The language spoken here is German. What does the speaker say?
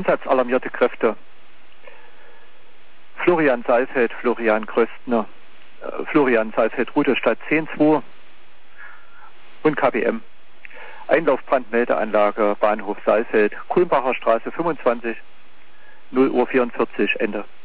Einsatzalarmierte Kräfte: Florian Saalfeld, Florian Gröstner, Florian Saalfeld, Rudolstadt 10-2 und KBM. Einlaufbrandmeldeanlage Bahnhof Saalfeld, Kulmbacher Straße 25, 0 Uhr 44, Ende.